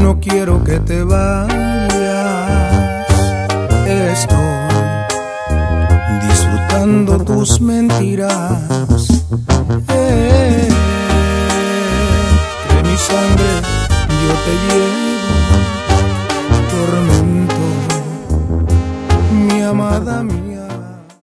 no quiero que te vayas. Estoy disfrutando tus mentiras. De mi sangre yo te llevo tormento, mi amada mía.